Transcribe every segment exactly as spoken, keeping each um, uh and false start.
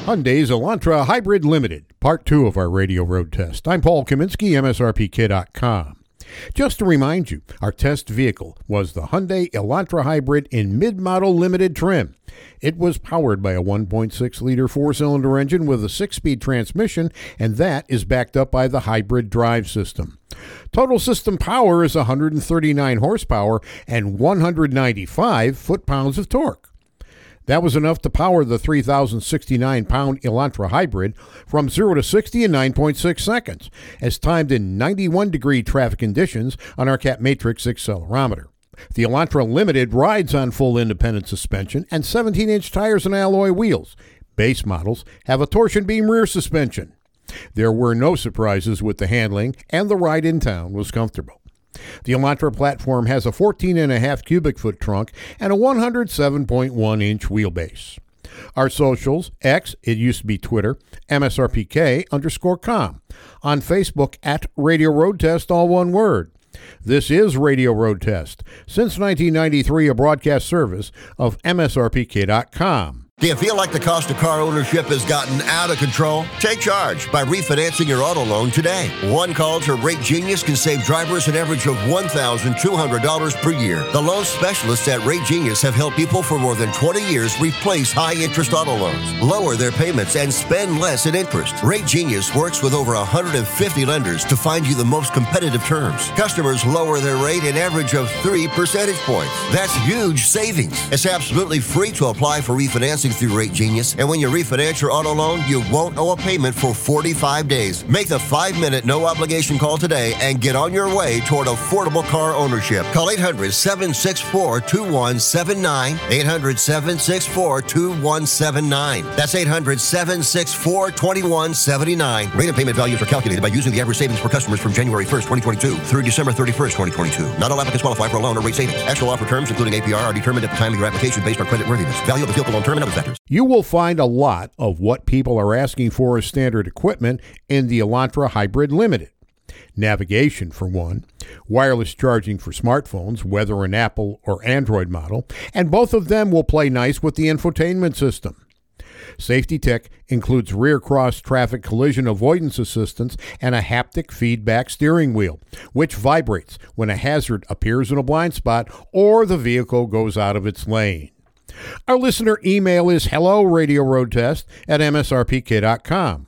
Hyundai's Elantra Hybrid Limited, part two of our radio road test. I'm Paul Kaminsky, M S R P K dot com. Just to remind you, our test vehicle was the Hyundai Elantra Hybrid in mid-model limited trim. It was powered by a one point six liter four-cylinder engine with a six-speed transmission, and that is backed up by the hybrid drive system. Total system power is one hundred thirty-nine horsepower and one hundred ninety-five foot-pounds of torque. That was enough to power the three thousand sixty-nine pound Elantra Hybrid from zero to sixty in nine point six seconds, as timed in ninety-one degree traffic conditions on our Cat Matrix accelerometer. The Elantra Limited rides on full independent suspension and seventeen inch tires and alloy wheels. Base models have a torsion beam rear suspension. There were no surprises with the handling, and the ride in town was comfortable. The Elantra platform has a fourteen and a half cubic foot trunk and a one hundred seven point one inch wheelbase. Our socials, X, it used to be Twitter, M S R P K underscore com. On Facebook, at Radio Road Test, all one word. This is Radio Road Test, since nineteen ninety-three, a broadcast service of M S R P K dot com. Do you feel like the cost of car ownership has gotten out of control? Take charge by refinancing your auto loan today. One call to Rate Genius can save drivers an average of one thousand two hundred dollars per year. The loan specialists at Rate Genius have helped people for more than twenty years replace high-interest auto loans, lower their payments, and spend less in interest. Rate Genius works with over one hundred fifty lenders to find you the most competitive terms. Customers lower their rate an average of three percentage points. That's huge savings. It's absolutely free to apply for refinancing through Rate Genius, and when you refinance your auto loan, you won't owe a payment for forty-five days. Make the five-minute no-obligation call today and get on your way toward affordable car ownership. Call eight hundred, seven six four, two one seven nine, eight hundred, seven six four, two one seven nine. That's eight hundred, seven six four, two one seven nine. Rate and payment values are calculated by using the average savings for customers from January first, twenty twenty-two through December thirty-first, twenty twenty-two. Not all applicants qualify for a loan or rate savings. Actual offer terms, including A P R, are determined at the time of your application based on credit worthiness, value of the vehicle loan term, and other factors. You will find a lot of what people are asking for as standard equipment in the Elantra Hybrid Limited. Navigation, for one, wireless charging for smartphones, whether an Apple or Android model, and both of them will play nice with the infotainment system. Safety tech includes rear cross traffic collision avoidance assistance and a haptic feedback steering wheel, which vibrates when a hazard appears in a blind spot or the vehicle goes out of its lane. Our listener email is hello radio road test at M S R P K dot com.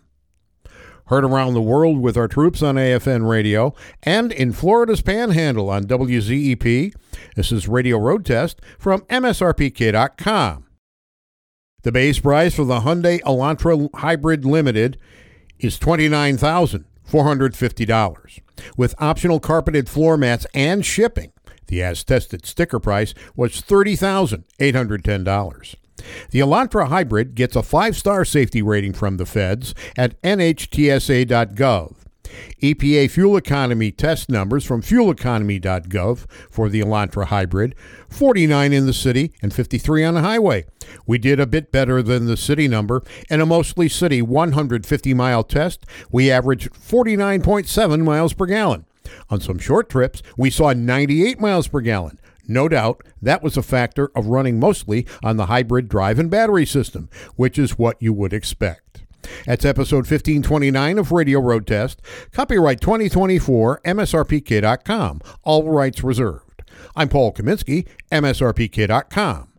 Heard around the world with our troops on A F N radio and in Florida's Panhandle on W Z E P. This is Radio Road Test from M S R P K dot com. The base price for the Hyundai Elantra Hybrid Limited is twenty-nine thousand four hundred fifty dollars, with optional carpeted floor mats and shipping. The as-tested sticker price was thirty thousand eight hundred ten dollars. The Elantra Hybrid gets a five-star safety rating from the feds at N H T S A dot gov. E P A fuel economy test numbers from fuel economy dot gov for the Elantra Hybrid, forty-nine in the city and fifty-three on the highway. We did a bit better than the city number. In a mostly city one hundred fifty mile test, we averaged forty-nine point seven miles per gallon. On some short trips, we saw ninety-eight miles per gallon. No doubt, that was a factor of running mostly on the hybrid drive and battery system, which is what you would expect. That's episode fifteen twenty-nine of Radio Road Test. Copyright twenty twenty-four, M S R P K dot com. All rights reserved. I'm Paul Kaminsky, M S R P K dot com.